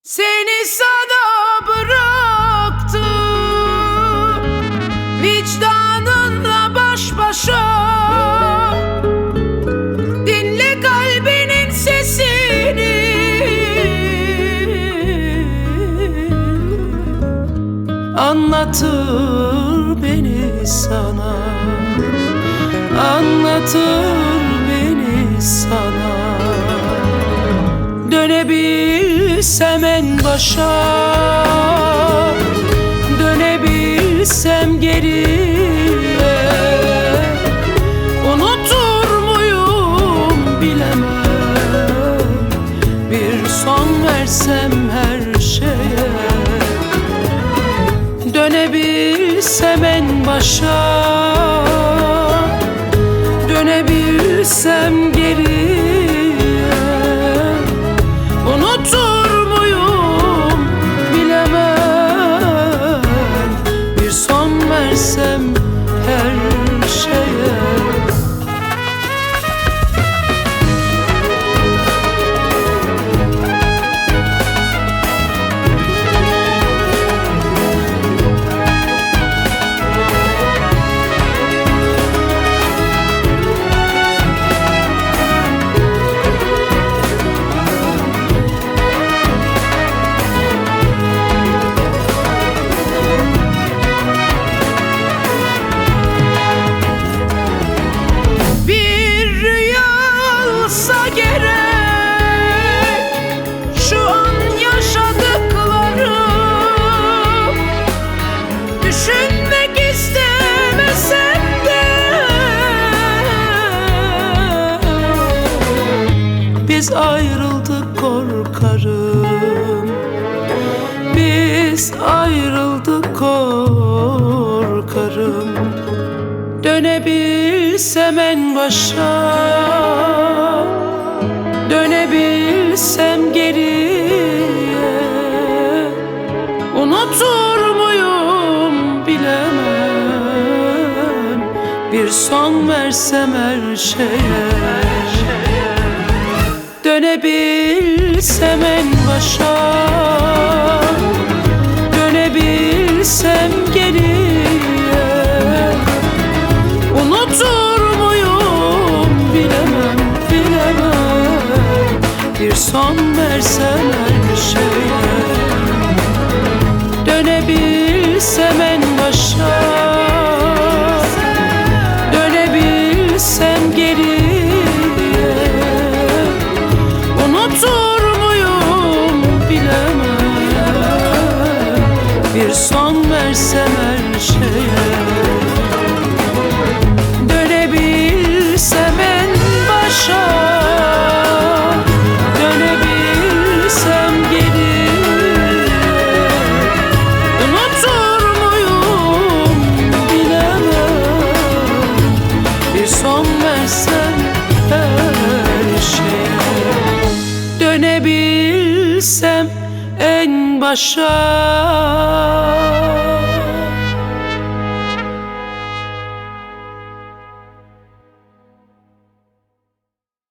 Seni sana bıraktım, vicdanınla baş başa. Dinle kalbinin sesini, anlatır beni sana, anlatır beni sana. Dönebilsem en başa, dönebilsem geriye, unutur muyum bilemem. Bir son versem her şeye, dönebilsem en başa, dönebilsem geriye, unutur muyum bilemem. Bir son versem her şeye. Düşünmek istemesem de biz ayrıldık korkarım, biz ayrıldık korkarım. Dönebilsem en başa, dönebilsem geriye, unutur muyum bilemem. Bir son versem her şeye, dönebilsem en başa, dönebilsem geriye, unutur muyum bilemem, bilemem. Bir son versem her şeye, dönebilsem en başa, dönebilsem geriye, unutur muyum bilemem. Bir son versem her şeye, dönebilsem en başa, dönebilsem geriye, unutur muyum bilemem. Bir son versem her şeye, dönebilsem en başa.